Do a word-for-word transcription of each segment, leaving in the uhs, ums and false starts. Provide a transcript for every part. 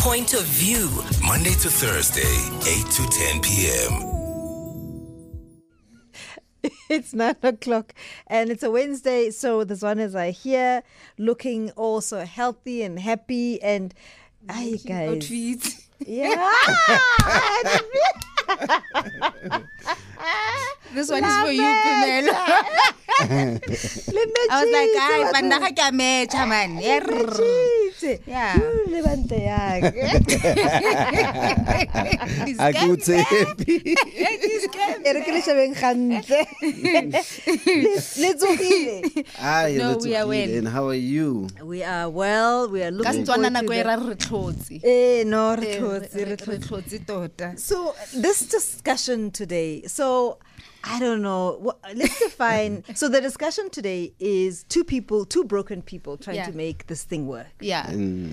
Point of View. Monday to Thursday, eight to ten p.m. It's nine o'clock and it's a Wednesday, so the Zwanas are here looking also healthy and happy and hi guys. Outfits. Yeah. This one is for you, Pamela. I was like, "Ay, pandaka ka mecha man." Yeah. I could say happy. Hi, No, we are well. And how are you? We are well. We are looking Ka forward Setswana to nako e the- ra re tlhotse. Eh, no, re Eh, tlhotse, re- re re tlhotse. tlhotse tota. So this discussion today, so I don't know, what, let's define. So the discussion today is two people, two broken people trying Yeah. to make this thing work. Yeah.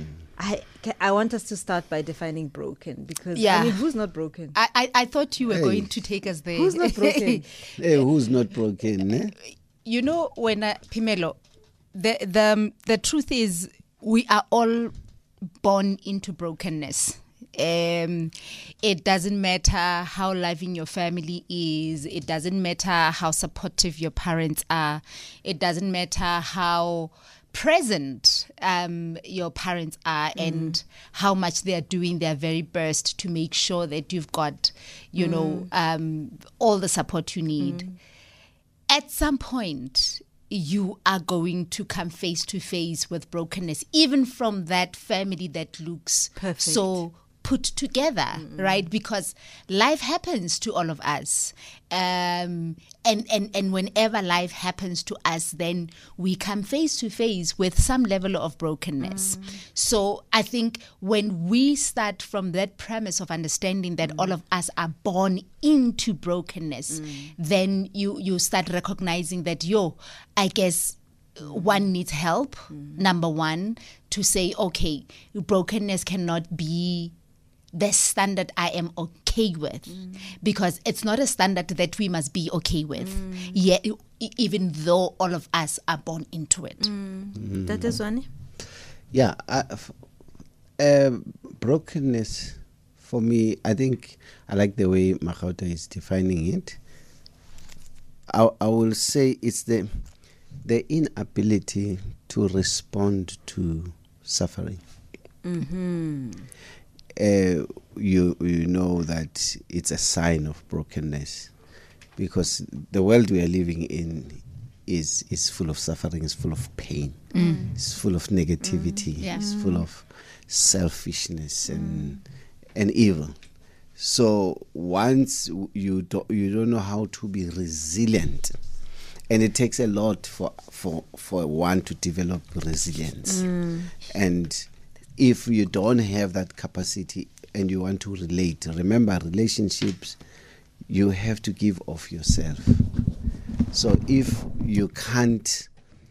I ca- I want us to start by defining broken because Yeah. I mean, who's not broken? I, I, I thought you were Hey. going to take us there. Who's not broken? Hey, who's not broken? Eh? You know, when uh, Pimelo, the the um, the truth is, we are all born into brokenness. Um, it doesn't matter how loving your family is. It doesn't matter how supportive your parents are. It doesn't matter how present um, your parents are and how much they are doing their very best to make sure that you've got, you know, um, all the support you need. At some point, you are going to come face to face with brokenness, even from that family that looks Perfect. so put together, right? Because life happens to all of us. Um, and, and, and whenever life happens to us, then we come face to face with some level of brokenness. So I think when we start from that premise of understanding that all of us are born into brokenness, then you, you start recognizing that, yo, I guess one needs help, number one, to say, okay, brokenness cannot be the standard I am okay with, because it's not a standard that we must be okay with, yet, e- even though all of us are born into it. That is one. Yeah, I, f- uh, brokenness for me, I think I like the way Makauta is defining it. I, I will say it's the the inability to respond to suffering. Uh, you you know that it's a sign of brokenness, because the world we are living in is is full of suffering, is full of pain, it's full of negativity, Yeah. it's full of selfishness and and evil. So once you don't you don't know how to be resilient, and it takes a lot for for for one to develop resilience. And if you don't have that capacity and you want to relate, remember, relationships, you have to give of yourself. So if you can't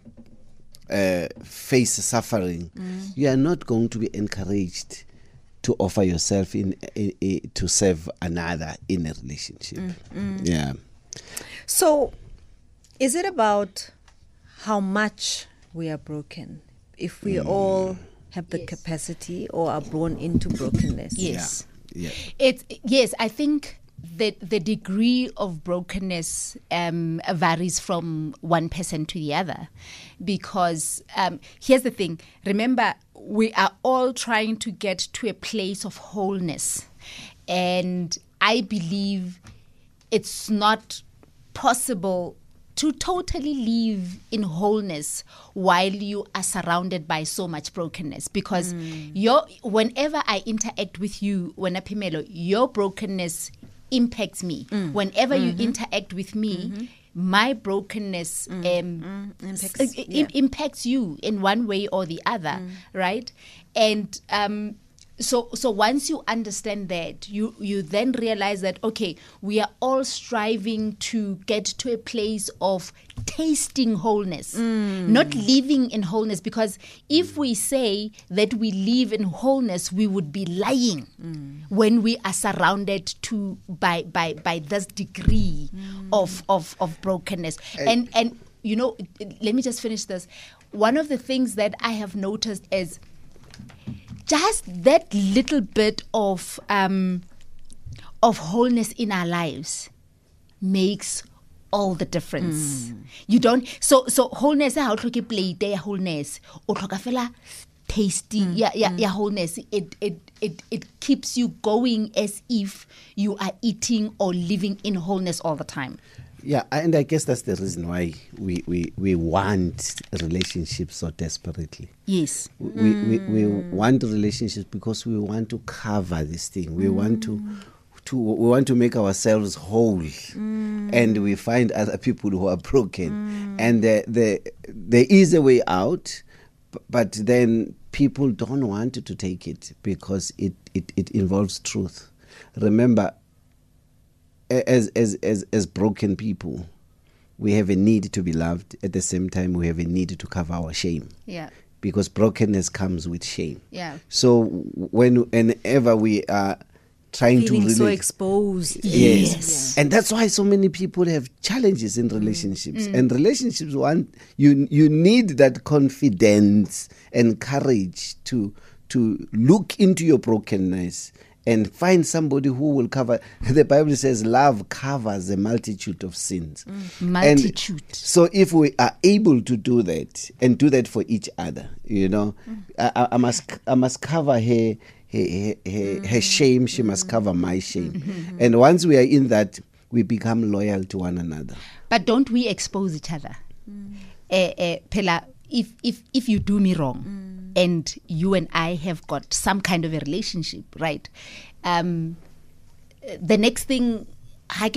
uh, face suffering, you are not going to be encouraged to offer yourself in, in, in to serve another in a relationship. Yeah. So, is it about how much we are broken? If we all have the capacity or are born into brokenness? Yes. Yeah. It's yes, I think that the degree of brokenness um, varies from one person to the other, because um, here's the thing. Remember, we are all trying to get to a place of wholeness, and I believe it's not possible to totally live in wholeness while you are surrounded by so much brokenness, because your whenever I interact with you, Wenapimelo, your brokenness impacts me. Whenever you interact with me, my brokenness um, Impacts- s- i- i- yeah. impacts you in one way or the other, right? And um, so so once you understand that, you you then realize that, okay, we are all striving to get to a place of tasting wholeness, not living in wholeness, because if we say that we live in wholeness, we would be lying when we are surrounded to by by by this degree of, of of brokenness. And and you know, let me just finish this. One of the things that I have noticed is just that little bit of um, of wholeness in our lives makes all the difference. Mm. You don't so so wholeness ha o tlhoke plate ya wholeness o tlhoka fela tasty mm. ya ya, ya wholeness. It it it it keeps you going as if you are eating or living in wholeness all the time. Yeah, and I guess that's the reason why we, we, we want relationships so desperately. Yes. We, mm. we, we want relationships because we want to cover this thing. We mm. want to to we want to make ourselves whole, mm. and we find other people who are broken. Mm. And the, the, there is a way out, but then people don't want to take it because it, it, it involves truth. Remember, As, as as as broken people, we have a need to be loved. At the same time, we have a need to cover our shame. Yeah. because brokenness comes with shame. Yeah. So when whenever we are trying Feeling to really so exposed. Yes. Yes. And that's why so many people have challenges in relationships. Mm. And relationships want you you need that confidence and courage to to look into your brokenness and find somebody who will cover. The Bible says love covers a multitude of sins. Mm. Multitude. And so if we are able to do that and do that for each other, you know, mm. I, I must I must cover her her, her, her, her shame, she must cover my shame. Mm-hmm. And once we are in that, we become loyal to one another. But don't we expose each other? Mm. Uh, uh, Pela, if, if, if you do me wrong, mm. and you and I have got some kind of a relationship, right? Um, the next thing, I'm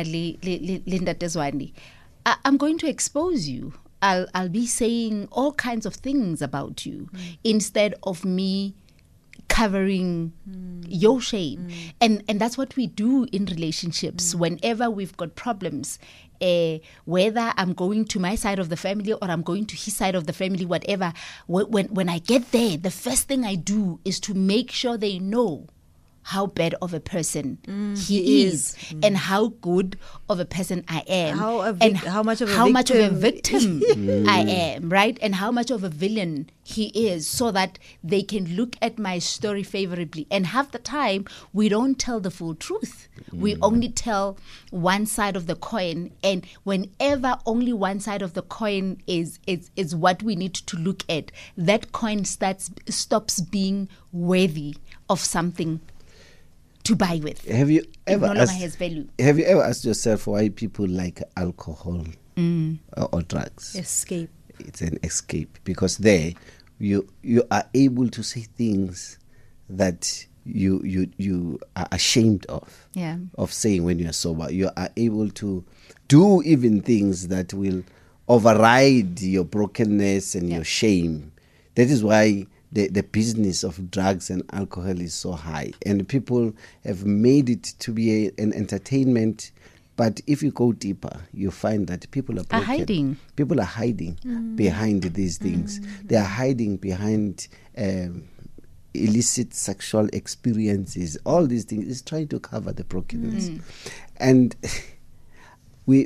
going to expose you. I'll, I'll be saying all kinds of things about you mm. instead of me covering mm. your shame. Mm. And and that's what we do in relationships. Mm. Whenever we've got problems, uh, whether I'm going to my side of the family or I'm going to his side of the family, whatever, when, when, when I get there, the first thing I do is to make sure they know how bad of a person mm, he, he is, is. Mm. and how good of a person I am, how, a vic- and how much of a how victim, much of a victim I am, right? And how much of a villain he is, so that they can look at my story favorably. And half the time, we don't tell the full truth. Mm. We only tell one side of the coin, and whenever only one side of the coin is is is what we need to look at, that coin starts stops being worthy of something to buy with. Have you ever no asked, has value. Have you ever asked yourself why people like alcohol mm. or, or drugs? Escape. It's an escape, because there you you are able to say things that you you you are ashamed of. Yeah. Of saying when you are sober. You are able to do even things that will override your brokenness and yeah. your shame. That is why The, the business of drugs and alcohol is so high, and people have made it to be a, an entertainment. But if you go deeper, you find that people are, are hiding. People are hiding mm. behind these things. Mm. They are hiding behind um, illicit sexual experiences. All these things is trying to cover the brokenness, mm. and we.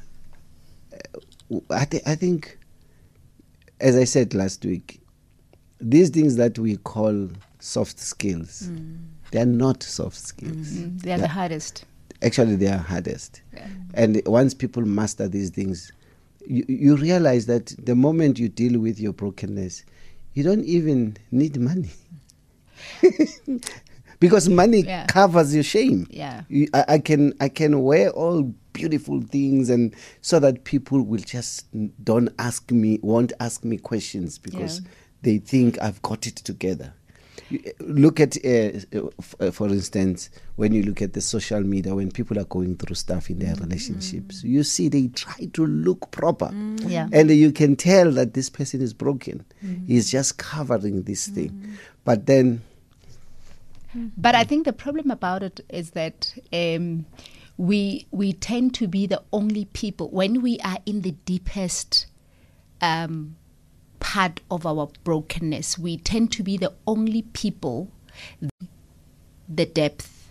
I, th- I think, as I said last week, these things that we call soft skills, mm. they are not soft skills. Mm-hmm. They are the hardest. Actually, they are hardest. Yeah. And once people master these things, you, you realize that the moment you deal with your brokenness, you don't even need money. Because money yeah. covers your shame. Yeah. You, I, I can I can wear all beautiful things, and so that people will just don't ask me, won't ask me questions, because yeah. they think I've got it together. Look at, uh, f- for instance, when you look at the social media, when people are going through stuff in their mm. relationships, you see they try to look proper. Mm. Yeah. And you can tell that this person is broken. Mm. He's just covering this thing. Mm. But then... But I think the problem about it is that um, we we tend to be the only people, when we are in the deepest... Um, part of our brokenness, we tend to be the only people the depth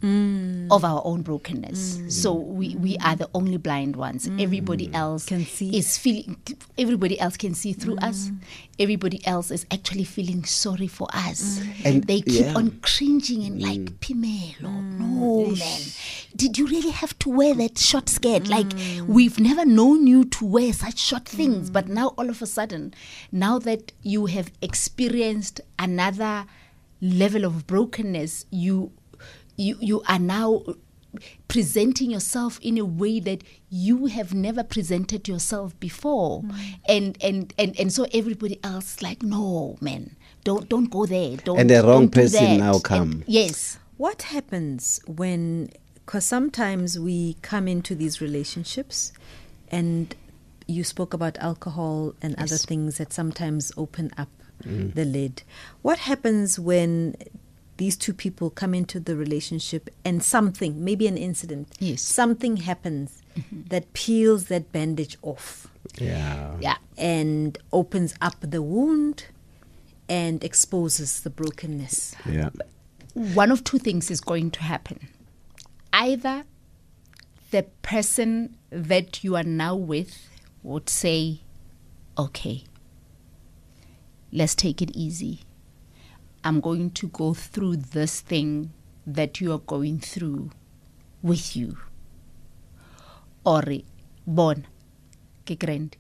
mm. of our own brokenness. Mm. So we, we are the only blind ones. Mm. Everybody else can see. is feeling. Everybody else can see through mm. us. Everybody else is actually feeling sorry for us, mm. and, and they keep yeah. on cringing and like, mm. Phemelo, mm. no Ish. man, did you really have to wear that short skirt? Mm. Like, we've never known you to wear such short things, mm. but now all of a sudden, now that you have experienced another level of brokenness, you you you are now presenting yourself in a way that you have never presented yourself before, mm. and, and and and so everybody else like, no man, don't don't go there, don't, and the wrong don't do person that. now come. And, yes. What happens when, because sometimes we come into these relationships, and you spoke about alcohol and yes. other things that sometimes open up mm. the lid. What happens when these two people come into the relationship and something, maybe an incident, yes. something happens mm-hmm. that peels that bandage off, yeah, yeah, and opens up the wound and exposes the brokenness? Yeah. One of two things is going to happen. Either the person that you are now with would say, okay, let's take it easy. I'm going to go through this thing that you are going through with you. Or, bon, ke grand.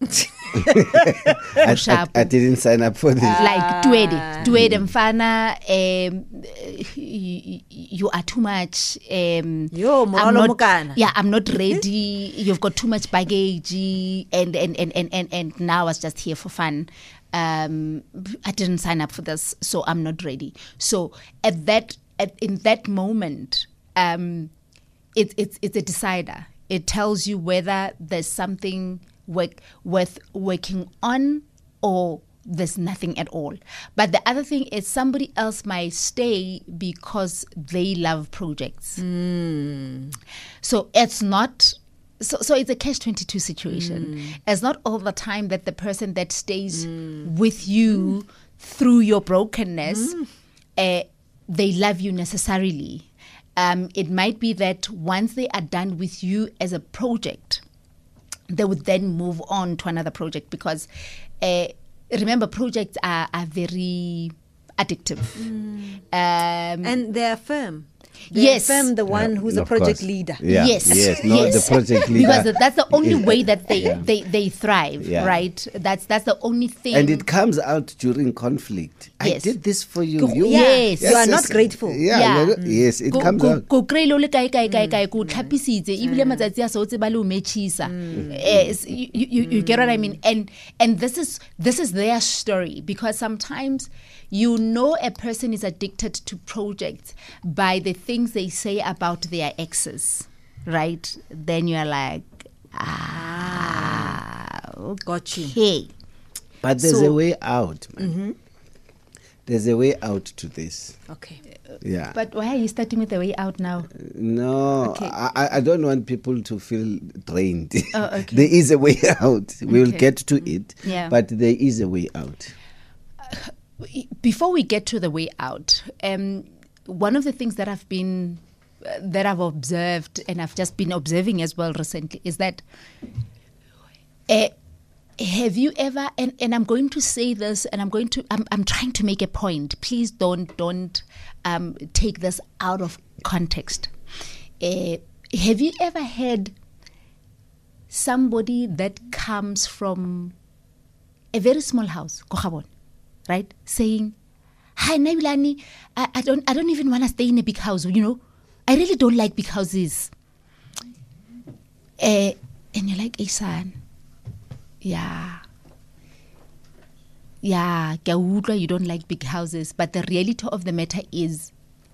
I, I, I didn't sign up for this. Like, tuede, tuede mfana, um, you, you are too much. Um, Yo, I'm not, yeah, I'm not ready. You've got too much baggage, and and, and, and, and and now I was just here for fun. Um, I didn't sign up for this, so I'm not ready. So at that, at, in that moment, um, it, it's it's a decider. It tells you whether there's something work, worth working on, or there's nothing at all. But the other thing is, somebody else might stay because they love projects. Mm. So it's not. So, so it's a catch twenty-two situation. Mm. It's not all the time that the person that stays mm. with you mm. through your brokenness, mm. uh, they love you necessarily. Um, it might be that once they are done with you as a project, they would then move on to another project, because uh, remember, projects are, are very addictive. Mm. Um, and they're firm. They yes, affirm the one yeah, who's a project course. leader. Yeah. Yes, yes, no, yes. the project leader. Because that's the only way that they, yeah. they, they thrive, yeah. right? That's that's the only thing. And it comes out during conflict. Yes. I did this for you. Go, you yes. yes, you are yes, not grateful. Yeah, Yeah. not, yes, it Go- comes go- out. go kry-le o le kae, kae, kae, kae, go tlhapisitse, ebile matsatsi a sa o tseba le o metšhisa. Yes, you, you, you get what I mean? And and this is this is their story, because sometimes you know a person is addicted to projects by the things they say about their exes, right? Then you're like, ah, Got you. okay. But there's So- a way out, man. Mm-hmm. There's a way out to this. Okay. Yeah. But why are you starting with the way out now? No, Okay. I, I- I don't want people to feel drained. Oh, okay. There is a way out. We will Okay. get to it. Yeah. But there is a way out. Before we get to the way out, um, one of the things that I've been, uh, that I've observed, and I've just been observing as well recently, is that uh, have you ever, and, and I'm going to say this, and I'm going to, I'm, I'm trying to make a point. Please don't, don't um, take this out of context. Uh, have you ever had somebody that comes from a very small house, Kogabon, right, saying, "Hi, Nabilani, I, I don't, I don't even want to stay in a big house. You know, I really don't like big houses." Uh, and you're like, "Hey, son, yeah, yeah, ke a utlwa you don't like big houses, but the reality of the matter is,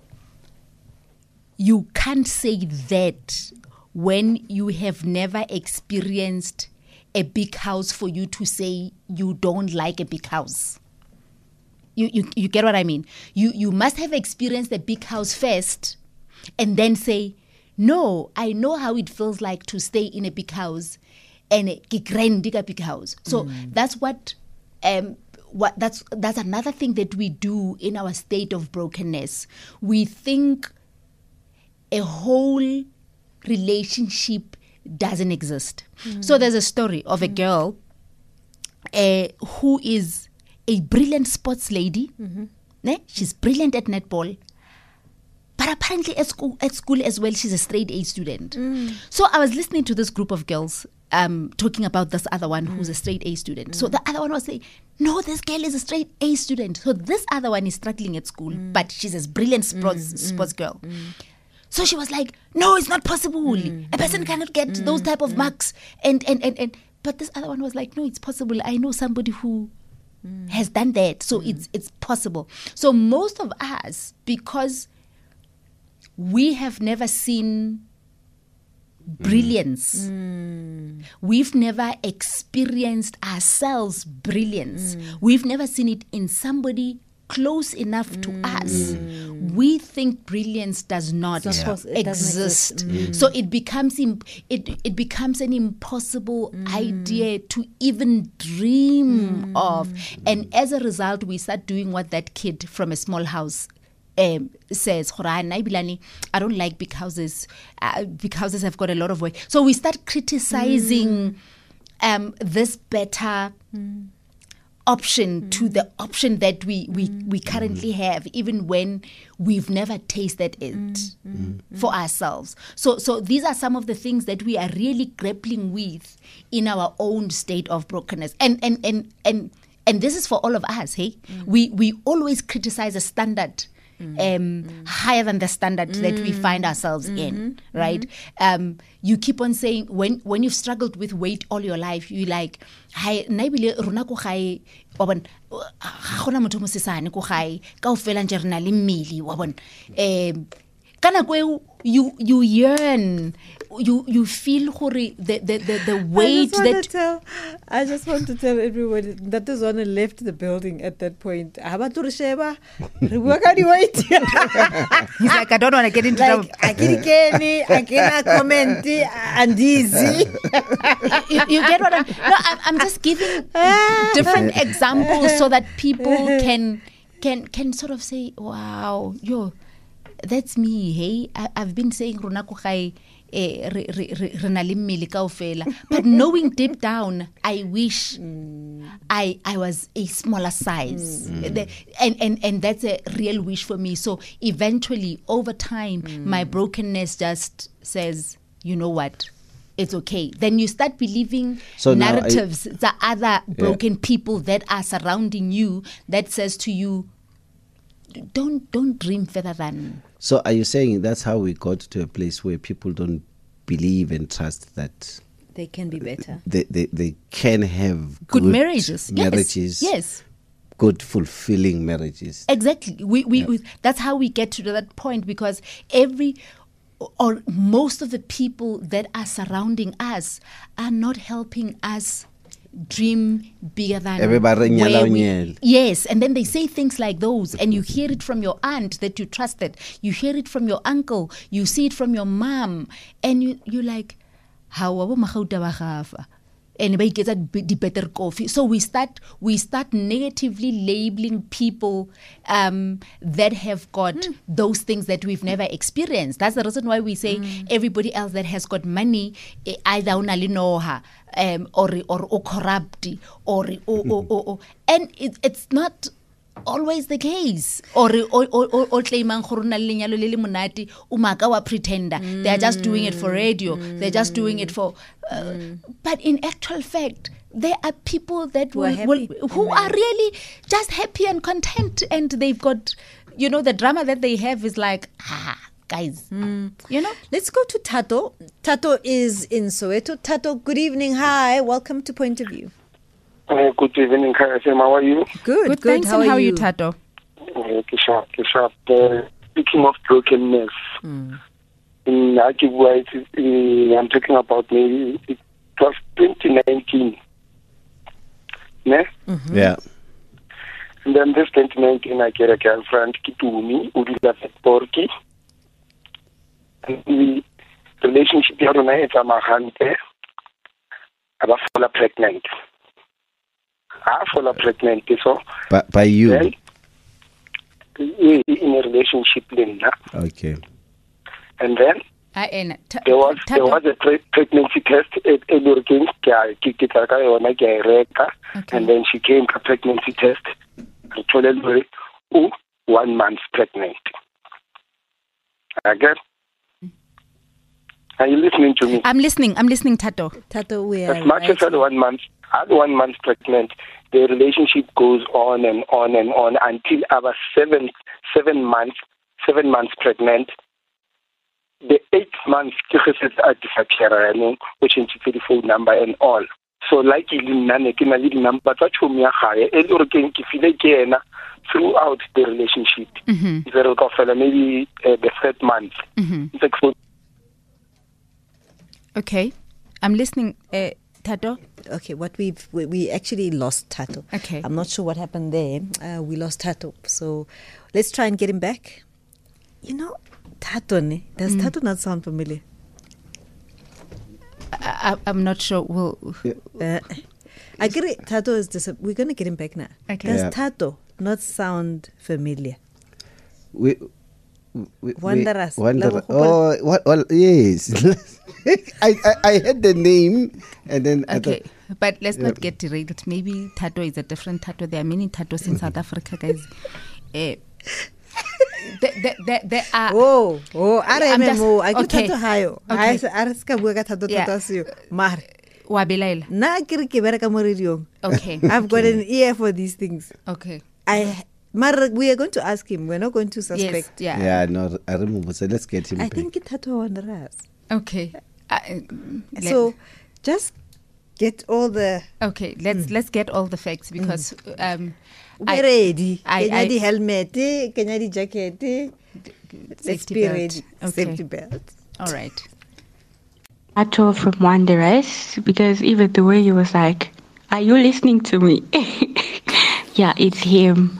you can't say that when you have never experienced a big house for you to say you don't like a big house." You, you you get what I mean? You you must have experienced a big house first, and then say, "No, I know how it feels like to stay in a big house, and a big house." So mm. that's what um what that's that's another thing that we do in our state of brokenness. We think a whole relationship doesn't exist. Mm. So there's a story of a mm. girl uh, who is a brilliant sports lady. Mm-hmm. Ne? She's brilliant at netball. But apparently at school, at school as well, she's a straight A student. Mm. So I was listening to this group of girls um, talking about this other one mm. who's a straight A student. Mm. So the other one was saying, no, this girl is a straight A student. So this other one is struggling at school, mm. but she's a brilliant sports, mm. sports girl. Mm. So she was like, no, it's not possible. Mm. A person cannot get mm. those type of mm. marks. And, and, and, and But this other one was like, no, it's possible. I know somebody who mm. has done that. So mm. it's it's possible. So most of us, because we have never seen brilliance. Mm. We've never experienced ourselves brilliance. Mm. We've never seen it in somebody close enough mm. to us. We think brilliance does not yeah. exist. exist. Mm. So it becomes imp- it it becomes an impossible mm. idea to even dream mm. of. And as a result, we start doing what that kid from a small house Um, says, I don't like big houses. Uh, big houses have got a lot of work. So we start criticizing mm. um, this better mm. option mm. to the option that we, we, mm. we currently have, even when we've never tasted it mm. Mm. for ourselves. So, so these are some of the things that we are really grappling with in our own state of brokenness. And and and and, and this is for all of us. Hey, mm. we we always criticize a standard Mm. Um, mm. higher than the standard mm. that we find ourselves mm-hmm. in, right? Mm-hmm. Um, you keep on saying, when when you've struggled with weight all your life, you like, hi, naibile runa ko gai, wabon, gona motho mo sesane ko gai, kaofela nje rena le mmele, wabon. Um, kana ko you you yearn, you you feel hore the the the, the weight I that tell, I just want to tell everyone that this one left the building at that point. Abaturisheba, rewakadi weight. He's like, I don't want to get into like, I can't get I cannot comment and easy. you, you get what I'm no, I'm, I'm just giving different examples so that people can can can sort of say, wow, yo, that's me. Hey, I, I've been saying rona ko gai eh re re re na le mmele kaofela, but knowing deep down, I wish mm. I I was a smaller size, mm. the, and and and that's a real wish for me. So eventually, over time, mm. my brokenness just says, you know what, it's okay. Then you start believing so narratives, I, the other broken yeah. people that are surrounding you, that says to you, don't don't dream further than. So are you saying that's how we got to a place where people don't believe and trust that they can be better? They they, they can have good, good marriages. Marriages. Yes. yes. Good, fulfilling marriages. Exactly. We we, yeah. we that's how we get to that point, because every or most of the people that are surrounding us are not helping us dream bigger than everybody where we, yes, and then they say things like those, and you hear it from your aunt that you trusted, you hear it from your uncle, you see it from your mom, and you you like, how and they get the better coffee. So we start we start negatively labeling people um, that have got mm. those things that we've never experienced. That's the reason why we say mm. everybody else that has got money eh, either unalinoha um, or or or corrupt or or, or, or, or and it, it's not always the case. Or or or or claimang gorona lenyalo le le monate umaka wa pretender. They are just doing it for radio. Mm. They're just doing it for uh, mm. but in actual fact there are people that who, will, are, will, who are really just happy and content, and they've got, you know, the drama that they have is like, ah, guys, mm. you know. Let's go to Tato. Tato is in Soweto. Tato, good evening. Hi, welcome to Point of View. Uh, good evening, Karasim. How are you? Good, good. good. Thanks. How, and how are you, you Tato? Uh, Kisha, Kisha. Uh, speaking of brokenness, mm. in Akibwa, uh, I'm talking about maybe it was twenty nineteen. Ne? Mm-hmm. Yeah. And then this twenty nineteen, I get a girlfriend, Kitumi, who did that at Porky. And the relationship here on it's a mahante. I was full of pregnant. I fall pregnant, so by, by you then, in a relationship, Linda. Okay. And then I and t- there was t- there was a pre- pregnancy test at Elurkin, and then she came to pregnancy test and told her, oh, one month pregnant. Again. Are you listening to me? I'm listening. I'm listening, Tato. Tato, we are As much as at one month, at one month pregnant, the relationship goes on and on and on until I was seven, seven months, seven months pregnant. The eighth month, I disappear, which is the phone number and all. So, like you nane, kina little number, that show me a high, throughout the relationship. Mm-hmm. Maybe uh, the third month. Mm-hmm. Okay, I'm listening, uh, Tato. Okay, what we've we, we actually lost Tato. Okay, I'm not sure what happened there. Uh, we lost Tato, so let's try and get him back. You know, Tato, ne? Does mm. Tato not sound familiar? I, I'm not sure. Well, uh, I get it. Tato is dis- we're gonna get him back now. Okay. Does Yeah. Tato not sound familiar? We, we, Wanderers. we, Wanderer. Oh, what? Well, yes. I, I I had the name, and then I okay, thought, but let's yeah. not get derailed. Maybe Tato is a different Tato. There are many Tatos in South Africa, guys. Uh, there, there, there, there are. Oh, oh, I I'm just- remember. I got okay. Tato hayo. Okay. I I ska bua ka Tato Yeah. Tato siyo. Mar. Wa belaela. Na kere ke bereka mo radio. Okay. I've got an ear for these things. Okay. I Mar, we are going to ask him. We're not going to suspect. Yes. Yeah. yeah, no, I remember. So let's get him I back. think it Tato Wanderers. Okay. Uh, let- So just get all the okay, let's let's get all the facts because um, be I- ready. I- Kenya I- di helmet, Kenya di jacket. Let's safety be belt. ready. Okay. Safety belt. All right. Tato from Wanderers, because even the way he was like, are you listening to me? Yeah, it's him.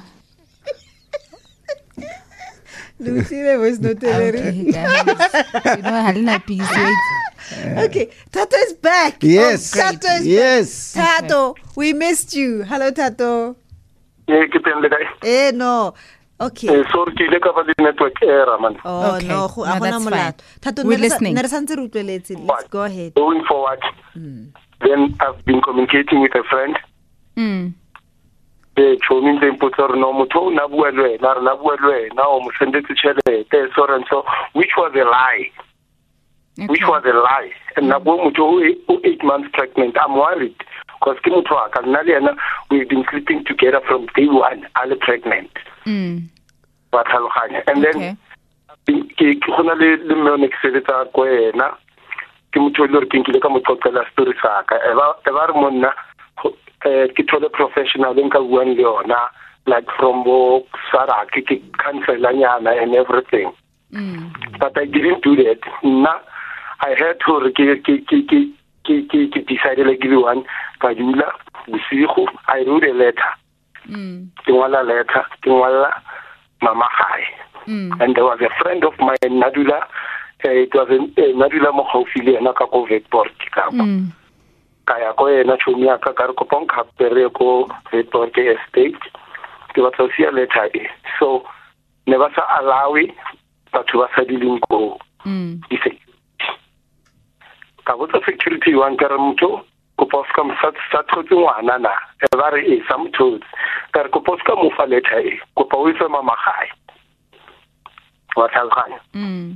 Lucy, there was no telling. Okay, guys. You know, Halina Pig's Okay, Tato is back. Yes. Oh, Tato is Yes. back. Tato, we missed you. Hello, Tato. Yeah, ke teng le kae? Eh, no. Okay. Eh, sorry, ke ile ka ba le network error, man. Oh, Okay. no. go- No, a gona that's molato. fine. Tato, We're ne re sa- listening. ne re santse re utlweletse. Let's But go ahead. Going forward, then I've been communicating with a friend. Mm. The chomi ntse mpotsa gore no motho o na bua le wena re na bua le wena o mo sendetse tšhelete so and so, which was a lie. Which was a lie. And now motho o eight months pregnant. I'm worried because ke motho wa ka nna le yena, we've been sleeping together from day one. I'm pregnant. Mm. Ba tlhaloganya. And then Okay. ke ke gona le le mme ke sebetsa ko ena ke motho le re ke nkile ka mo qoqela story sa ka e ba e ba re monna eh ke thole professional nka buang le yona like from bo sara ke ke cancela nyana and everything. Mm. But I didn't do that. Nah, I had to ke ke ke ke ke ke ke decided like the one ka dula bosigo. I wrote a letter. Mm. Ke ngwala letter, ke ngwala mama hi. Mm. And there was a friend of mine, Nadula. Uh, it was a uh, Nadula Mohofili and Akako Vetport. Mm. Kaya ko e na chumi aka ka ko pon ka pere ko Vetport estate. Ke ba tsosia letter e. So never sa alawi batho ba sa diling ko. Mm. Ise. Ka botsa security one ka re motho ko poska msat sa thotse ngwana na. E ba re e sa motho. Ka re ko poska mo fa letter e. Ko pa o isa mama gae. What else? Mm.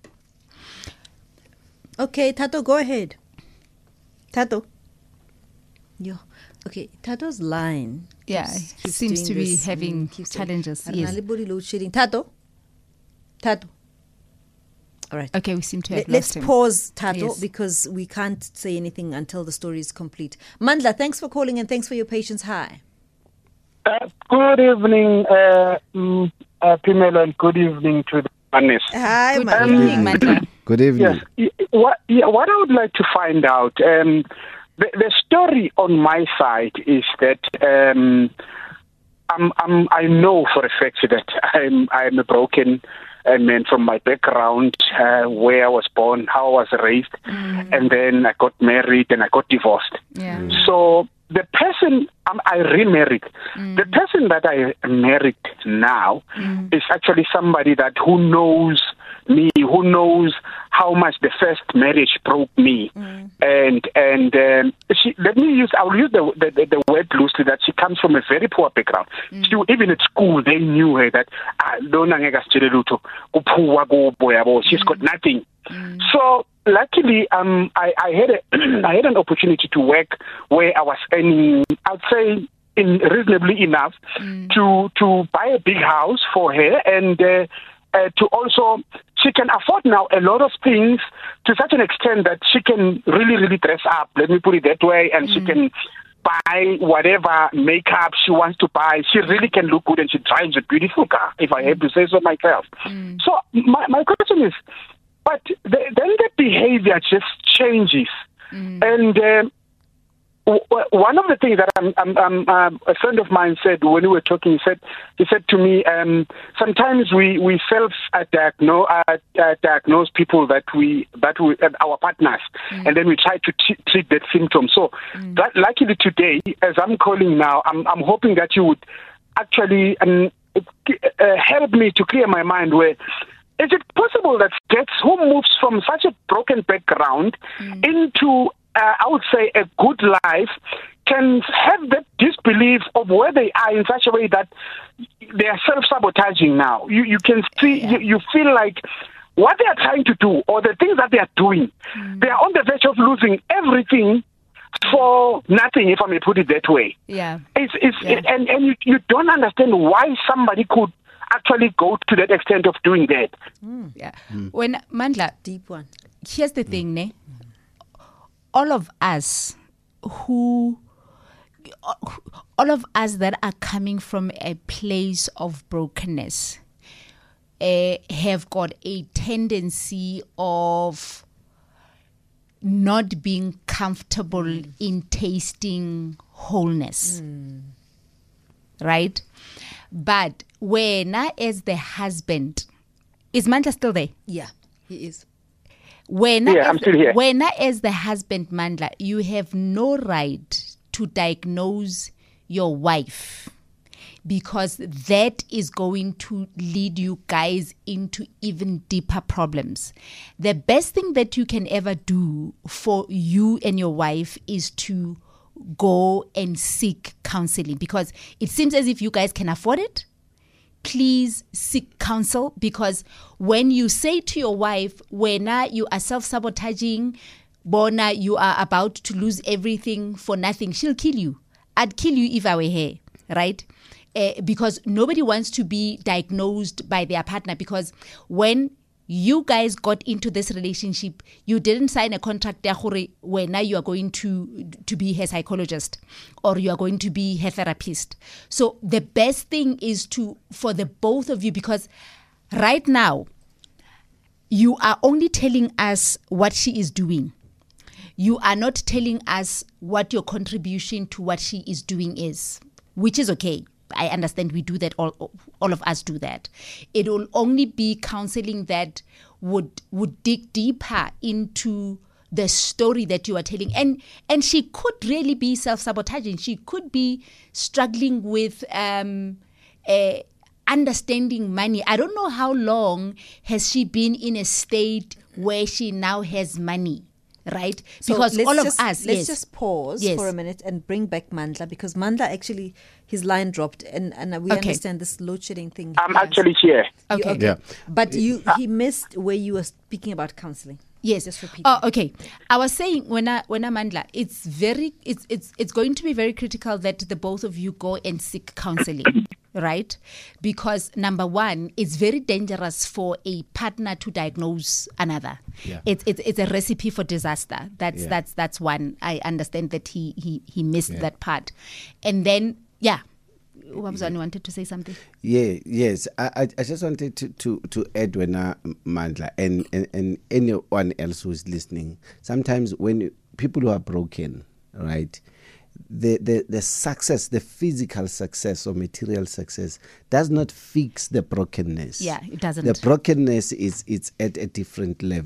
Okay, Tato, go ahead. Tato. Yo. Okay, Tato's line. Yeah, keeps- he keeps seems doing to be this, having mm, keeps doing- challenges. I don't know, Yes. everybody load shedding. Tato. Tato. All right. Okay, we seem to have Let, let's lost him. pause, Tato, Yes. because we can't say anything until the story is complete. Mandla, thanks for calling and thanks for your patience. Hi. Uh, good evening, uh, mm, uh, Pimelo, and good evening to the panelists. Hi, Good Mandla. evening, Mandla. Good evening. Yes, y- what, yeah, what I would like to find out, um, the, the story on my side is that um, I'm, I'm, I know for a fact that I'm, I'm a broken uh, man from my background, uh, where I was born, how I was raised, Mm. and then I got married and I got divorced. Yeah. So the person um, I remarried, Mm. the person that I married now Mm. is actually somebody that who knows me, who knows how much the first marriage broke me. Mm. And and um, she, let me use, I'll use the, the, the word loosely, that she comes from a very poor background. Mm. She, even at school, they knew her that she's got nothing. Mm. So luckily, um, I, I had a, I had an opportunity to work where I was earning, I'd say, in reasonably enough mm. to to buy a big house for her, and uh, uh, to also, she can afford now a lot of things to such an extent that she can really really dress up, let me put it that way, and mm. she can buy whatever makeup she wants to buy. She really can look good, and she drives a beautiful car, if I have to say so myself. Mm. So my my question is, but the, then the behavior just changes, mm. and uh, one of the things that I'm, I'm, I'm, um, a friend of mine said when we were talking, he said, he said to me, um, sometimes we we self-diagnose uh, uh, diagnose people that we that we uh, our partners, mm. and then we try to t- treat that symptom. So, mm. that, luckily today, as I'm calling now, I'm I'm hoping that you would actually um, uh, help me to clear my mind. Where is it possible that Gets, who moves from such a broken background mm. into Uh, I would say a good life, can have that disbelief of where they are in such a way that they are self-sabotaging now. You you can see, yeah. you, you feel like what they are trying to do or the things that they are doing, mm. they are on the verge of losing everything for nothing, if I may put it that way. Yeah. It's, it's, yeah. It, and, and you, you don't understand why somebody could actually go to that extent of doing that. Mm. Yeah. Mm. When Mandla, deep one. Here's the thing, ne? All of us who, all of us that are coming from a place of brokenness uh, have got a tendency of not being comfortable mm. in tasting wholeness. Mm. Right? But when I, as the husband, is Mandla still there? Yeah, he is. When yeah, I'm still here. When as the husband, Mandla, you have no right to diagnose your wife, because that is going to lead you guys into even deeper problems. The best thing that you can ever do for you and your wife is to go and seek counseling, because it seems as if you guys can afford it. Please seek counsel, because when you say to your wife, when you are self-sabotaging, Bona, you are about to lose everything for nothing, she'll kill you. I'd kill you if I were her, right? Uh, because nobody wants to be diagnosed by their partner, because when you guys got into this relationship, you didn't sign a contract where now you are going to to be her psychologist or you are going to be her therapist. So the best thing is to for the both of you, because right now you are only telling us what she is doing. You are not telling us what your contribution to what she is doing is, which is okay. I understand we do that, all all of us do that. It will only be counseling that would would dig deeper into the story that you are telling. And and she could really be self-sabotaging. She could be struggling with um, uh, understanding money. I don't know how long has she been in a state where she now has money. Right? So because all just, of us, let's yes. just pause yes. for a minute and bring back Mandla, because Mandla actually, his line dropped, and, and we okay. understand this load shedding thing. I'm actually here. Okay. okay. Yeah. But you, he missed where you were speaking about counseling. Yes. Just repeat. Oh, okay. I was saying when I when I Mandla, it's very it's it's it's going to be very critical that the both of you go and seek counseling. Right? Because number one, it's very dangerous for a partner to diagnose another. Yeah. It's it's it's a recipe for disaster. That's yeah. that's that's one. I understand that he he he missed yeah. that part. And then yeah. Wabzani wanted to say something. Yeah, yes. I, I, I just wanted to, to, to add when uh, Mandla and, and, and anyone else who is listening. Sometimes when you, people who are broken, right, the, the, the success, the physical success or material success does not fix the brokenness. Yeah, it doesn't. The brokenness is it's at a different level.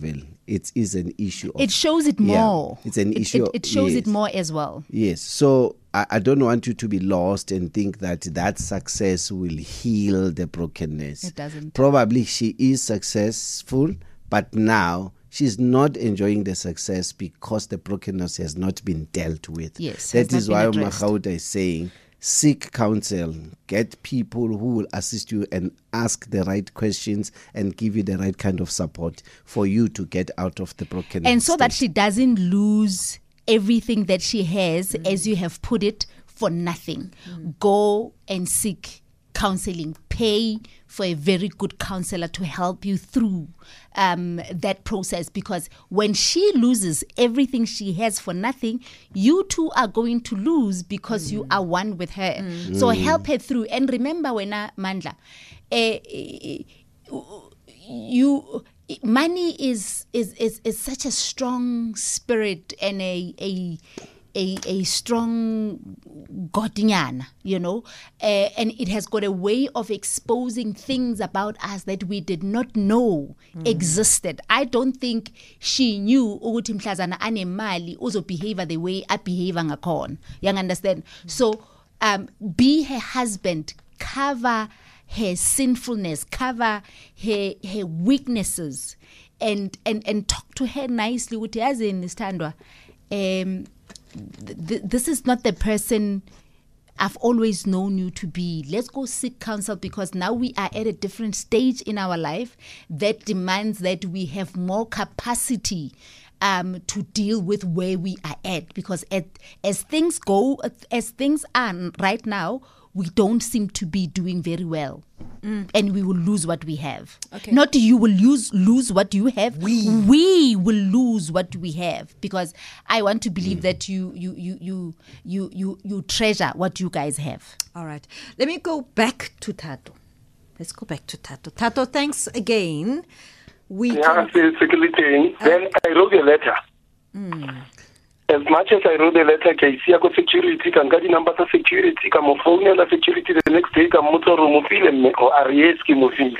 it is an issue. Of, it shows it yeah, more. it's an it, issue. It, it shows yes. it more as well. Yes. So I, I don't want you to be lost and think that that success will heal the brokenness. It doesn't. Probably she is successful, but now she's not enjoying the success because the brokenness has not been dealt with. Yes. That is why Mahauta is saying, seek counsel, get people who will assist you and ask the right questions and give you the right kind of support for you to get out of the brokenness. And so state. that she doesn't lose everything that she has, mm. as you have put it, for nothing. Mm. Go and seek counseling. Pay for a very good counselor to help you through um, that process, because when she loses everything she has for nothing, you two are going to lose because mm. you are one with her. Mm. So help her through. And remember, when uh, Mandla, uh, you money is, is is is such a strong spirit and a a A, a strong godinyana, you know, uh, and it has got a way of exposing things about us that we did not know mm. existed. I don't think she knew ukuthi mhlazana anemali uzo behave the way I behave ngakhona. You understand? Mm. So um, be her husband, cover her sinfulness, cover her her weaknesses, and and and talk to her nicely. Ukuthi yazi Sithandwa, um Th- this is not the person I've always known you to be. Let's go seek counsel, because now we are at a different stage in our life that demands that we have more capacity um, to deal with where we are at. Because at, as things go, as things are right now, we don't seem to be doing very well. Mm. And we will lose what we have. Okay. Not you will lose lose what you have. We we will lose what we have, because I want to believe mm. that you you you you you you you treasure what you guys have. All right. Let me go back to Thato. Let's go back to Thato. Thato, thanks again. We yeah, can... security. Uh, then I wrote a letter. Mm. As much as I wrote the letter, I see I got security, can get the number of security, can phone the security the next day, can motor mofile or arieski mofile.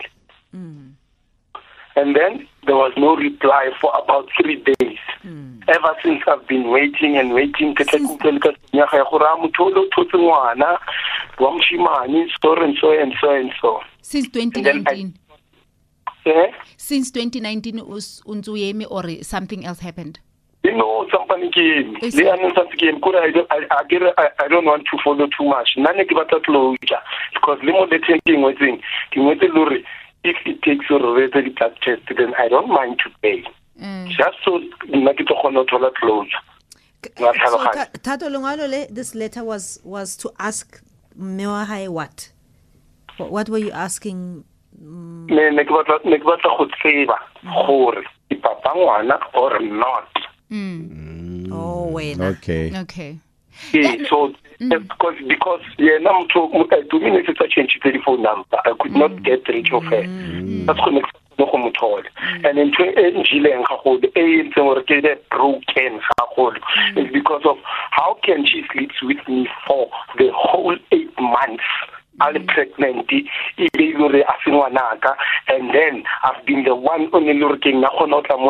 And then there was no reply for about three days. Mm. Ever since I've been waiting and waiting, since, and so and so and so and so. Since twenty nineteen. I, eh? Since twenty nineteen, was unzuyemi or something else happened? You know, somebody came. They announced something came. I don't, I, I, get, I, I don't want to follow too much. None give that closure, because limo the thinking was in. If it takes a regular blood test, then I don't mind to pay. Mm. Just so make it a closure. So, Thato Lungalo, this letter was was to ask Mewahai what? What were you asking? Me make what make what a good favor for papa ngwana or not. Mm. Oh, wait. Okay. Okay. Yeah, so mm. because because yeah, now to to me it's a change telephone number. I could mm. not get reach of her. Mm. That's when no come told. And in Chile and Hahod, a broken Hahod is because of how can she sleep with me for the whole eight months? I'm pregnant, and then I've been the one only looking. I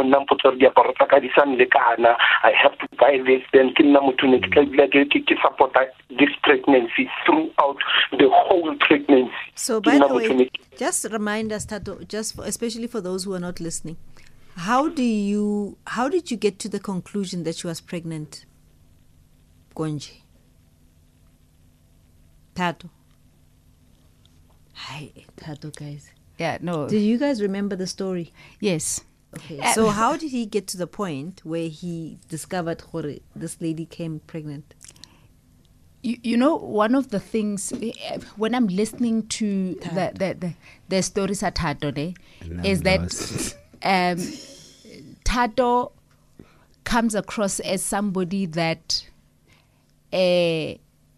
have to buy this, then support this pregnancy throughout the whole pregnancy. So, by the way, just remind us, Thato, just for, especially for those who are not listening, how do you, how did you get to the conclusion that she was pregnant, Gonji? Thato. Hi, Thato, guys. Yeah, no. Do you guys remember the story? Yes. Okay. Uh, so how did he get to the point where he discovered Hore, this lady came pregnant? You, you know, one of the things, when I'm listening to the, the, the, the stories at Thato, eh, is that um, Thato comes across as somebody that uh,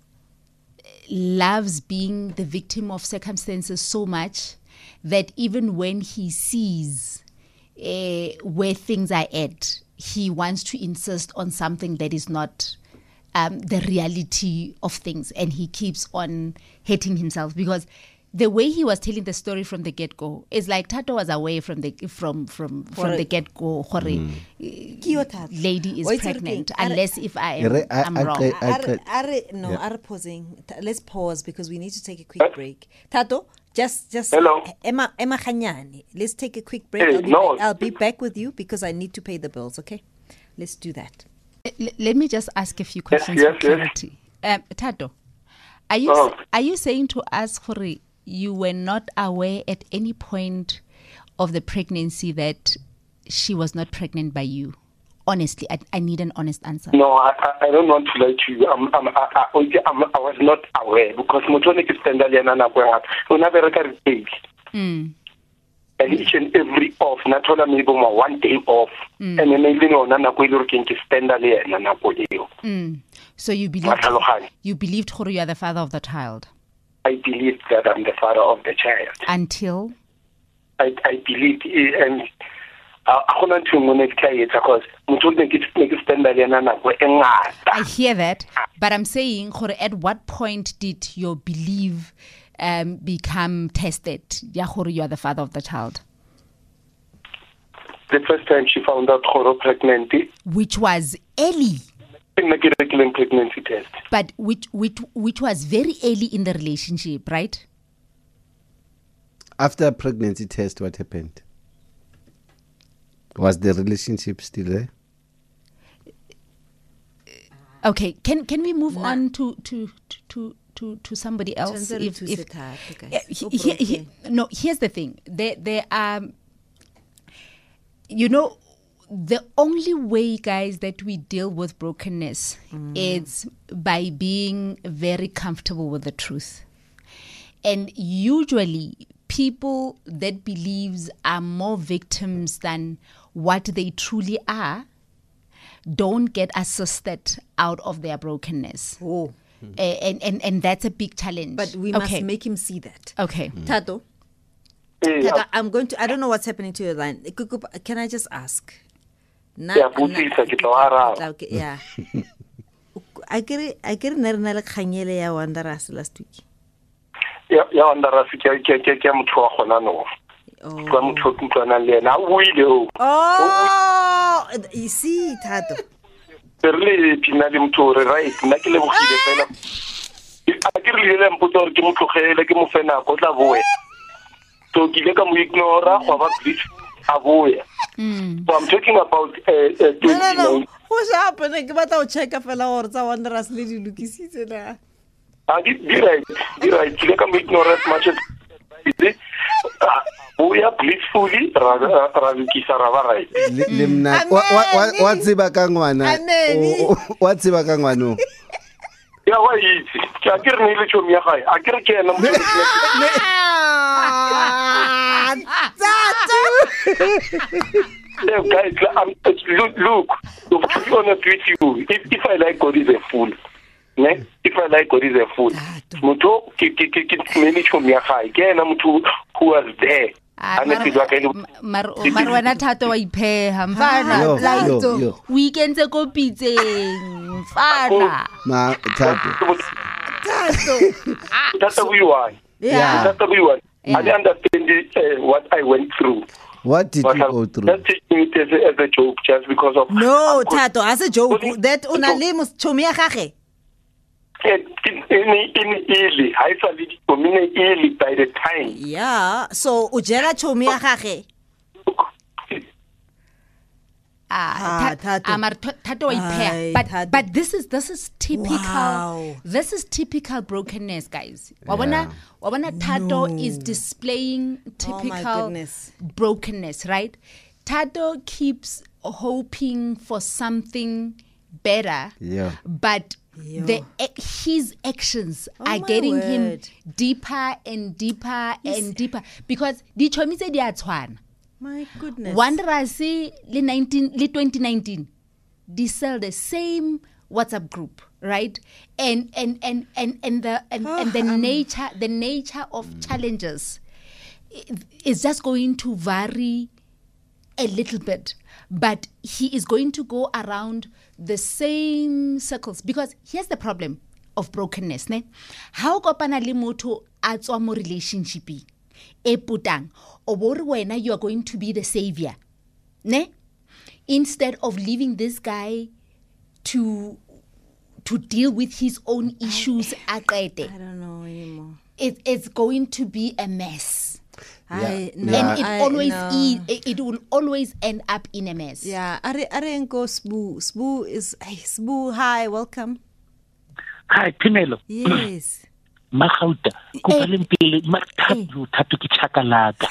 loves being the victim of circumstances so much that even when he sees uh, where things are at, he wants to insist on something that is not um, the reality of things, and he keeps on hating himself because the way he was telling the story from the get go is like Thato was away from the from from from the get go. Mm. Lady is Wait, pregnant unless if I am I'm wrong. Are, are, no, yeah. are pausing. Let's pause because we need to take a quick break. Tato, just just Hello. Emma Emma Khanyani. Let's take a quick break. Hey, I'll, be no. back, I'll be back with you because I need to pay the bills. Okay, let's do that. L- let me just ask a few questions yes, for yes, clarity. Yes. Um, Tato, are you oh. are you saying to us, Khori, you were not aware at any point of the pregnancy that she was not pregnant by you? Honestly, I, I need an honest answer. No, I, I, I don't want to lie to you. I'm, I'm, I, I, I'm, I was not aware because Motoni is standing there and I'm going Mm. And each and every off, not only one day off, Mm. and then maybe no, Nana Quilo can stand there and Nana Quilo. Mm. So you believed you believed Khori, you are the father of the child. I believe that I'm the father of the child. Until? I, I believe, and I hear that, but I'm saying, at what point did your belief um, become tested? You are the father of the child. The first time she found out Khoro pregnant, which was early. Pregnancy test, but which which which was very early in the relationship, right? After a pregnancy test, what happened? Was the relationship still there? Okay, can can we move nah. on to to to to to somebody else? If, if, uh, he, he, he, no, here's the thing. There there are, you know, the only way, guys, that we deal with brokenness mm. is by being very comfortable with the truth. And usually people that believes are more victims than what they truly are don't get assisted out of their brokenness. Oh. Mm. Uh, and, and, and that's a big challenge. But we okay. must make him see that. Okay. Mm. Tato, yeah. Tato, I'm going to, I don't know what's happening to your line. Can I just ask? Na, yeah, na, okay, yeah. I get I get nerna khanyele ya Wanderers last week. Yeah, ya Wanderers ke ke ke ke motho wa gona no. Kwa motho tlwana le na o ile o. Oh, you see Tato. Perle pina le motho re right, nna ke le bogile fela. A ke re le mputo re ke motho khele ke mo fena go tla boe. So ke le ka mo ignora go ba please a boe. Mm. So I'm talking about uh, uh, no, no, no. What's happening? Ke batla o check a fela gore tsa Wanderers le di lokisitse na. Ah, di right, di right. Ke ka mo ignore as much as we are blissfully ra ra lokisa ra ba right. Le mna wa tsiba ka ngwana. Wa tsiba ka ngwana. Ya wa itse. Ke a ke re ne le chomi ya gae. A ke re ke ena mo. Yeah, guys, I'm, look, look, to be honest with you, if, if I like God is a fool, ne? If I like God is a fool, Muto, who was there. Marwana Tato wa ipeha mfana weekends go pitseng mfana ma Tato Tato Tato we want yeah Tato we want I understand uh, what I went through. What did but you go through? Not taking it as a, as a joke just because of no Tato as a joke that unalimu chomi ya gage in in in early I saw it coming early by the time. Yeah, so ujela chomi ya gage. Ah, Amar Tato ipeha. But but this is this is typical. Wow. This is typical brokenness, guys. Wabona wabona Tato no. is displaying typical oh brokenness, right? Tato keeps hoping for something better. Yeah. But Yo. the his actions oh are getting word. him deeper and deeper yes. and deeper because di chomise di a tshwana. My goodness. Wanderers le nineteen le twenty nineteen they sell the same WhatsApp group, right? And and and and and the and, oh, and the um, nature the nature of mm. challenges is just going to vary a little bit, but he is going to go around the same circles because here's the problem of brokenness, ne? How kopana le motho a tswa mo relationship e putang o bo re wena you are going to be the savior ne instead of leaving this guy to to deal with his own issues aqede. I don't know anymore. It, it's going to be a mess. I, no, and it I, always no. is, it, it will always end up in a mess. Yeah, are are enko Sbu. Sbu is hey, Sbu. Hi, welcome. Hi, Pinelo. Yes. Magauta, ko palempele mathato thato ke chakalaka.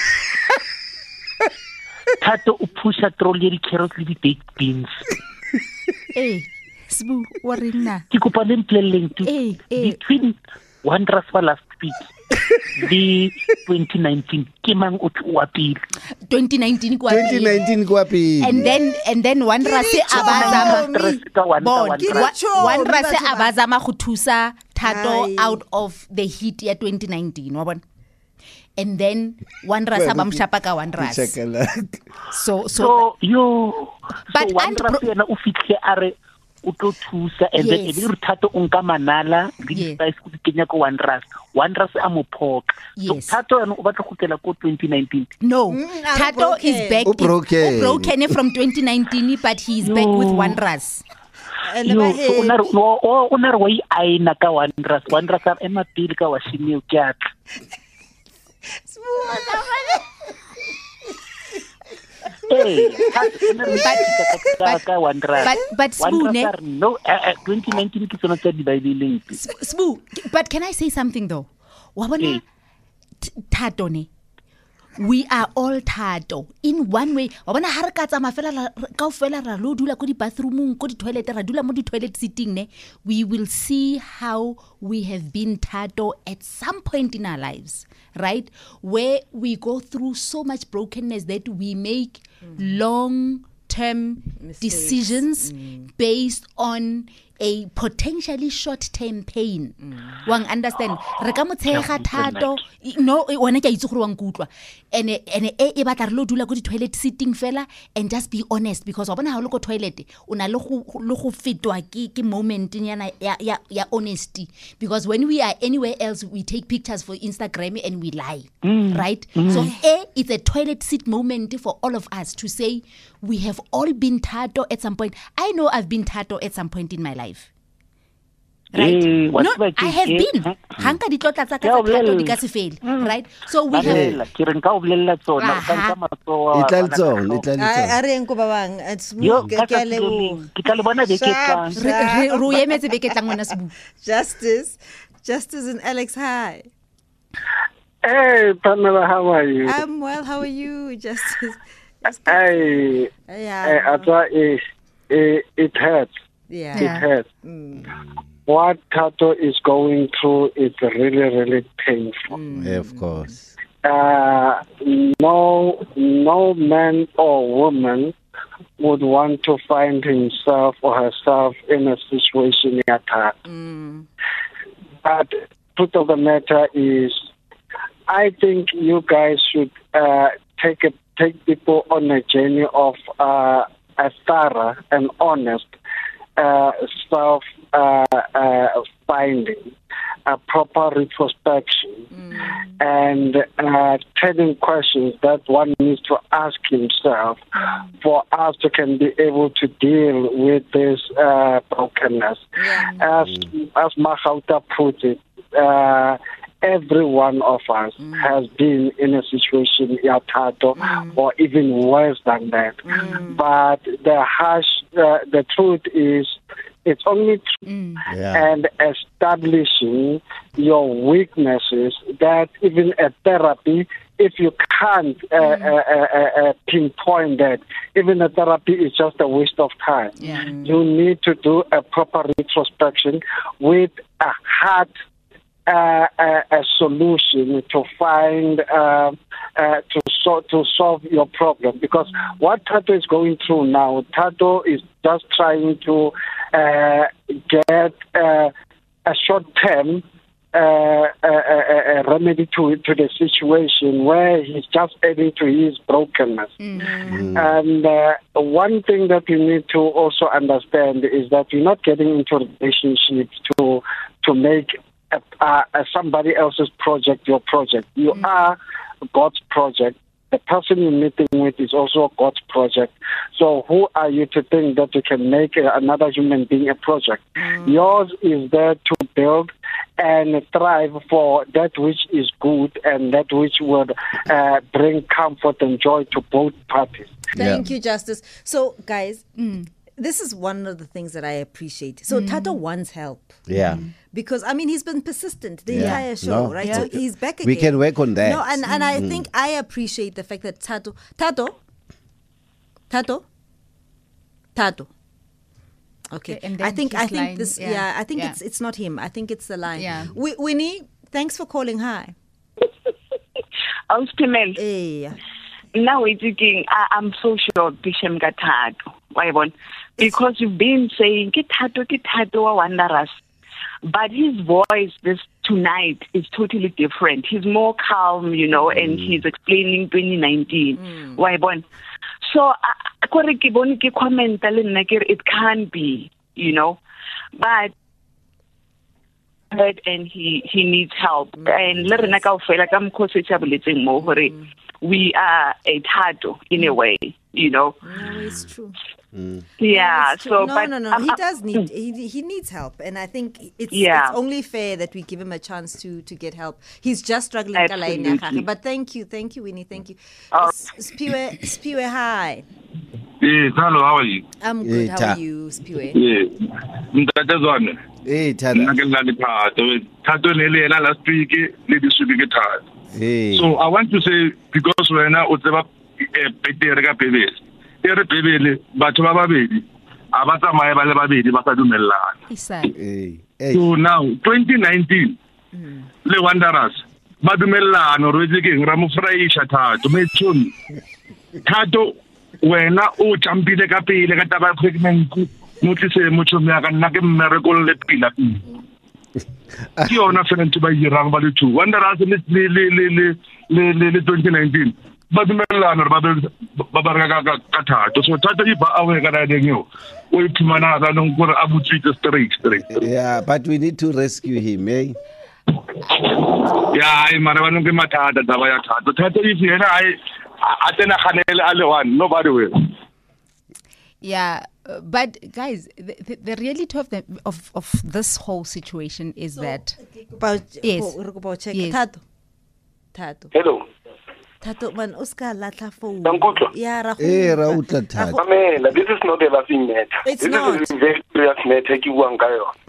Thato o phusha trolley di carrots le di baked beans. Eh, Sbu, wa rena. Ke ko palempeleng Eh, eh. between one transfer last week. The twenty nineteen ke mang o wa pele twenty nineteen kwa twenty nineteen kwa pele and then and then one rase abazama one rase abazama go thusa Thato out of the heat ya twenty nineteen wa bona and then one rase abamshapa ka one rase so so so yo but so one rase yena o fitlhe are o tlo thusa and then e le re Thato o nka manala le spice go kenya ko one rase one rase a mo poka so Thato yena o batla go tlela ko twenty nineteen no Thato is back broken broken from twenty nineteen but he is back with one rase yo so ona o ona re wai aina ka one rase one rase e mapile ka wa shimeo kyatla Hey, but but but Sbu, no, uh, twenty nineteen ke tsona tsa di Bible. Sbu, but can I say something though? Wa bona Thato ne. We are all Thato in one way. Wa bona ha re ka tsama fela ka fela ra lo dula ko di bathroomong ko di toilet ra dula mo di toilet sitting ne. We will see how we have been Thato at some point in our lives, right? Where we go through so much brokenness that we make mm. long-term Mistakes. decisions mm. based on a potentially short-term pain. Mm. Wang understand? Re ka motshega Thato no wena ke a itse gore wang kutlwa ene ene e batla re lo dula go di toilet sitting fela and just be honest because wa bona ha o le go toilet o na le go le go fetwa ke ke moment nyana ya ya ya honesty because when we are anywhere else we take pictures for Instagram and we lie mm. right mm. so a it's a toilet sit moment for all of us to say we have all been Thato at some point. I know I've been Thato at some point in my life. Right? Hey, no, I have been. Hanka di tlotla tsa ka tsa Thato di ka se fele, right? So we have ke re nka o bolella tsona ka ka matsoa. Itla tsona, itla tsona. A re enko ba bang, it's mo ke ke le o. Ke tla le bona be ke tlang. Ro emetse be ke tlang wena Sbu. Justice, Justice and Alex, hi. Hey, Pamela, how are you? I'm well. How are you, Justice? I, yeah. I, I thought it, it, it hurts. Yeah. It hurts. Mm. What Thato is going through is really, really painful. Mm. Yeah, of course. Uh, no, no man or woman would want to find himself or herself in a situation like that. Mm. But the truth of the matter is, I think you guys should uh, take a take people on a journey of uh, a thorough and honest uh, self uh, uh, finding, a proper retrospection, mm. and uh, telling questions that one needs to ask himself mm. for us to can be able to deal with this uh, brokenness. Yeah. As as Magauta put it. Uh, Every one of us mm. has been in a situation, ya Thato, mm. or even worse than that. Mm. But the harsh, uh, the truth is, it's only mm. yeah. and establishing your weaknesses that even a therapy, if you can't uh, mm. uh, uh, uh, pinpoint that, even a therapy is just a waste of time. Yeah. You need to do a proper retrospection with a heart. Uh, a, a solution to find uh, uh, to so, to solve your problem, because what Thato is going through now, Thato is just trying to uh, get uh, a short-term uh, a, a, a remedy to to the situation where he's just adding to his brokenness. Mm-hmm. And uh, one thing that you need to also understand is that you're not getting into relationships to to make a, a, a somebody else's project your project. You mm. are God's project. The person you're meeting with is also God's project. So who are you to think that you can make another human being a project? Mm. Yours is there to build and thrive for that which is good and that which would uh, bring comfort and joy to both parties. Thank Yeah. you, Justice. So, guys, mm. this is one of the things that I appreciate. So, mm. Tato wants help. Yeah. Mm. Because, I mean, he's been persistent the Yeah. entire show, No. right? Yeah. So, he's back again. We can work on that. No, and, and I think I appreciate the fact that Tato, Tato, Tato, Tato. Okay, And then I think his I think line, this. yeah. Yeah, I think Yeah. it's it's not him. I think it's the line. Yeah. We, Winnie, thanks for calling. Hi. Austimel. Hey. Now we're thinking, I, I'm so sure Bishem got Tato. Why one? Because you've been saying get Tato, get Tato, Wanderers. But his voice this tonight is totally different. He's more calm, you know, mm. and he's explaining twenty nineteen. Mm. Why one? So according to Bonnie comment, it can be, you know, but and he he needs help. Mm. And let me go feel like I'm concentrating more. Mm. We are a Tato in a way, you know. No, it's true. Mm. Yeah. No, so, no, but, no, no. Um, he does need he he needs help, and I think it's yeah. it's only fair that we give him a chance to to get help. He's just struggling. Absolutely. But thank you, thank you, Winnie, thank you. Oh. Spiwe, Spiwe, hi. Yes, hello, how are you? I'm good. Hey, How Ta. are you, Spiwe? Yes. Mtatazwana. Hey, Tada. Nna ke nna le Thato. Thato ne le ena last week le this week ke Thato. Hey. So I want to say because wena o tseba betere ka Bebele. Ere Bebele batho ba babedi a ba tsamaye ba le babedi ba sa dumellana. Hey. Hey. So now twenty nineteen mm. le Wanderers ba dumellana re itse ke ra mo fraisha Thato me tshoni. Thato wena o champile ka pele ka taba pregnant mo tlise mo tshomi ya ka nna ke mmereko le pila pila. Ke yona fela ntse ba irang ba le two Wanderers le le le le le le twenty nineteen ba dumellana ba ba ba reka ka ka Thato so Thato e ba awe ka ding yo o iphumana ka nong gore a butsitse straight straight. Yeah, but we need to rescue him, eh? Yeah, I mara ba nong ke mathata taba ya Thato. Thato if yena ai a tena khanele a le one nobody will. Yeah, uh, but guys, the, the, the reality of the of, of this whole situation is so, that about yes, yes. Thato, Thato. Hello. Thato man uska latla phone. Dankutlo. Yeah, ra Eh, ra utla Thato. Mamela, this is not a laughing matter. It's this not. is a very serious matter ke buang ka yona.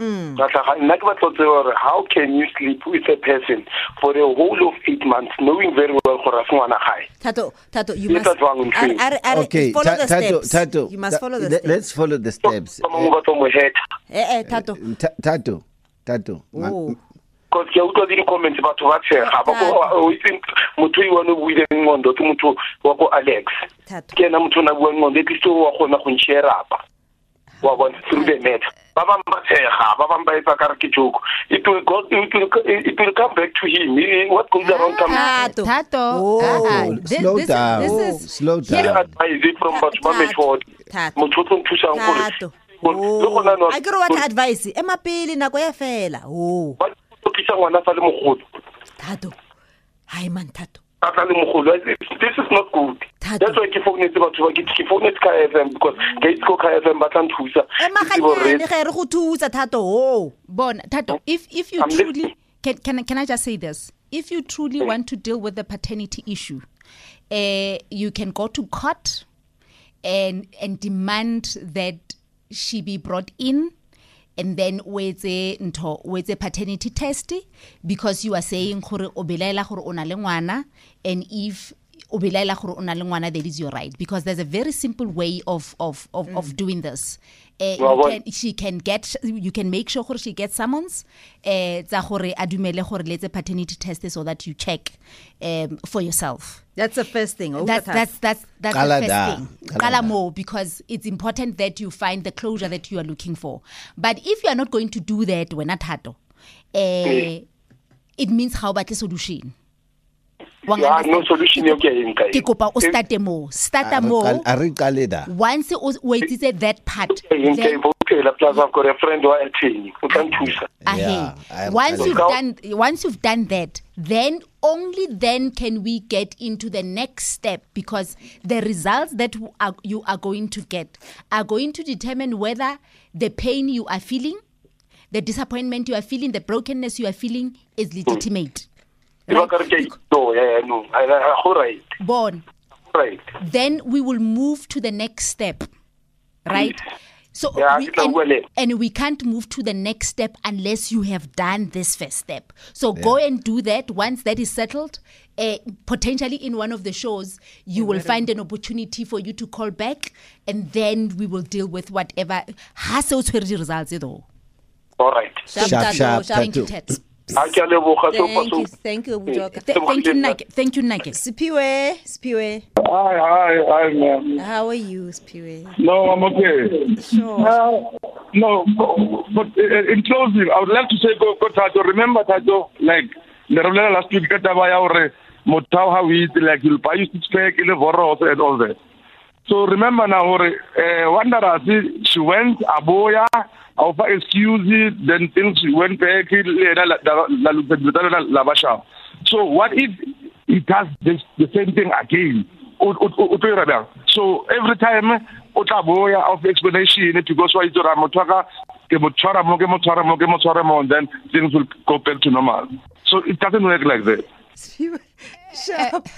Mm. How can you sleep with a person for the whole of eight months knowing very well for ngwana gae? Tato, Tato, you Yes, must that's wrong are, are, are, Okay, follow Ta- the Tato, steps. Tato, You must follow the let- steps. Let's follow the steps. Eh, eh, Tato. Ta- Tato, Tato. ma- Oh. Because ke utlwa di comment batho ba tshega ba go o itse motho i wane buile ngondo ke motho wa go Alex Tato. ke na motho na bua ngondo ke tso wa gona go nshare up wa bona through the net ba ba ba tshega ba ba ba etsa ka re ke joke it will go it will, it will come back to him. What goes around comes back. Tato. Tato. Oh. Uh-uh. This, Slow this down. Is, Oh, this is slow here- down. Advise it from batho ba method Tato. motho o thusang gore Tato. Oh. I go what advice. Emma pele nako ya fela. Oh. ba tokisa ngwana fa le mogolo Tato. Hi man Tato. a le mogolo. This is not good. Tato. That's why ke phone tse batho ba ke ke phone ka F M because gates go ka F M ba tla nthusa. Emma ganyane ge re go thusa Tato. Oh. Bon, Tato, if if you I'm truly listening. can can can I just say this? If you truly want to deal with the paternity issue, uh, you can go to court and and demand that she be brought in, and then with a nto with a paternity test, because you are saying gore o belaela gore o na le ngwana, and if o belaela gore o na le ngwana, that is your right, because there's a very simple way of of of, mm. of doing this. Uh, Well, you what- can, she can get you can make sure gore she gets summons uh tsa gore a dumele gore letse paternity test so that you check um for yourself. That's the first thing. Oh, That's that's that's that's Kala the da. first thing. Kala Kala da. more, because it's important that you find the closure that you are looking for. But if you are not going to do that, when at Hato, uh, it means how about the solution. Yeah, no solution you get Ke kopa o start mo, start mo. A re qale da. Once o o etsitse that part, in then vote phela plus I've got a friend who are training who can push. Yeah, once you've done once you've done that, then only then can we get into the next step, because the results that are, you are going to get are going to determine whether the pain you are feeling, the disappointment you are feeling, the brokenness you are feeling is legitimate. Right? No, yeah, no, I, I, all right. Born. Right. Then we will move to the next step, right? So yeah, we, and, and we can't move to the next step unless you have done this first step. So yeah. go and do that. Once that is settled, uh, potentially in one of the shows, you yeah, will find an opportunity for you to call back, and then we will deal with whatever has those results. All right. Sharp, sharp, sharp. Thank you, Ted. Thank you, thank you, Th- thank you, Nike. Thank you, Nike. Spiwe, Spiwe. Hi, hi, hi, ma'am. How are you, Spiwe? No, I'm okay. Sure. Uh, no, but in closing, I would like to say, go, go, Tato. Remember, Tato, like, the last week, Motau, how we like, you'll buy you six pack, and all that. So remember now, uh, Wanderers, she went, Aboya, offer excuses, then things went back. So what if it does this, the same thing again? So every time Otaboya of explanation because why then things will go back to normal. So it doesn't work like that. Sharp.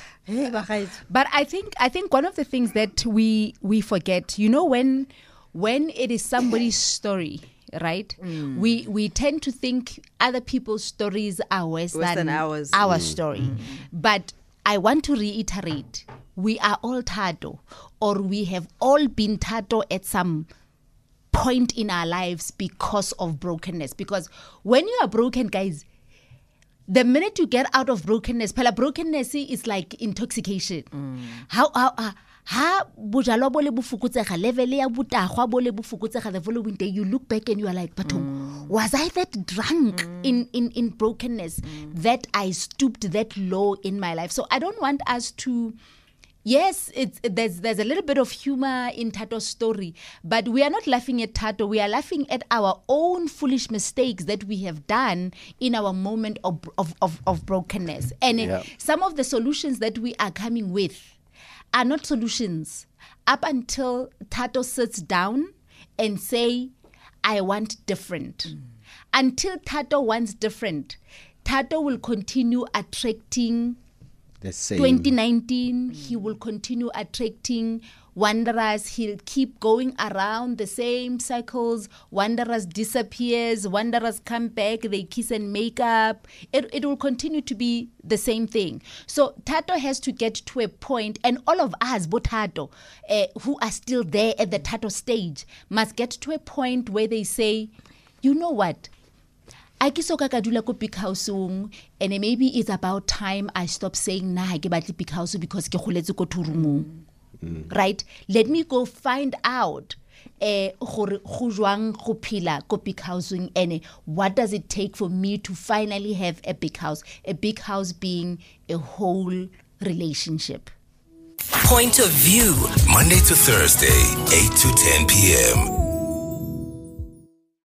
But I think I think one of the things that we we forget, you know, when when it is somebody's story, right? Mm. We we tend to think other people's stories are worse, worse than, than ours. Our mm. story. Mm. But I want to reiterate, we are all Tato, or we have all been Tato at some point in our lives because of brokenness. Because when you are broken, guys, the minute you get out of brokenness, pala brokenness is like intoxication. Mm. How how uh, ha bojalo bo le bofokotsega level ya botagwa bo le bofokotsega the following day, you look back and you are like, but mm. was I that drunk mm. in in in brokenness mm. that I stooped that low in my life? So I don't want us to. Yes, it's there's there's a little bit of humor in Tato's story, but we are not laughing at Tato. We are laughing at our own foolish mistakes that we have done in our moment of of of, of brokenness. And yeah. some of the solutions that we are coming with are not solutions up until Tato sits down and say, "I want different." Mm. Until Tato wants different, Tato will continue attracting. The same. twenty nineteen, mm. he will continue attracting wanderers. He'll keep going around the same cycles. Wanderers disappears. Wanderers come back. They kiss and make up. It, it will continue to be the same thing. So Tato has to get to a point, and all of us, both Tato, uh, who are still there at the Tato stage, must get to a point where they say, you know what? I kisoka kadula ko big house and maybe it's about time I stop saying nah ke batli big house because ke goletse ko thurumong. Right? Let me go find out eh gore go jwang go phila ko big housing, and what does it take for me to finally have a big house? A big house being a whole relationship. Point of View, Monday to Thursday, eight to ten p.m.